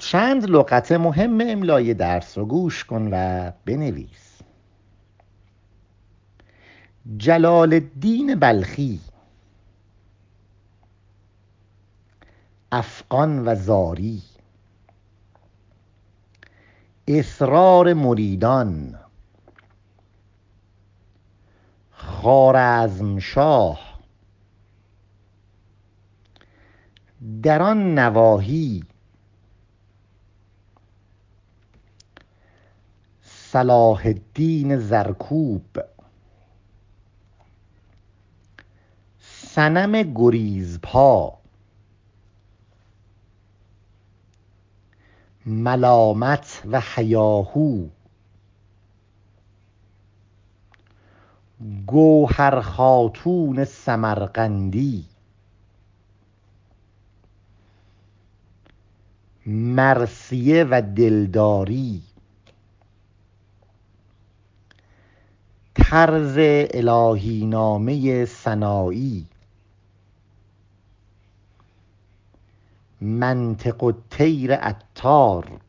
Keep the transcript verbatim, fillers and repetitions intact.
چند لغت مهم املای درس رو گوش کن و بنویس. جلال الدین بلخی، افغان و زاری، اصرار مریدان، خوارزمشاه، در آن نواحی، صلاح الدین زرکوب، صنم گریزپا، ملامت و هیاهو، گوهر خاتون سمرقندی، مرثیه و دلداری، طرز الهی نامه سنایی، منطق الطیر عطار،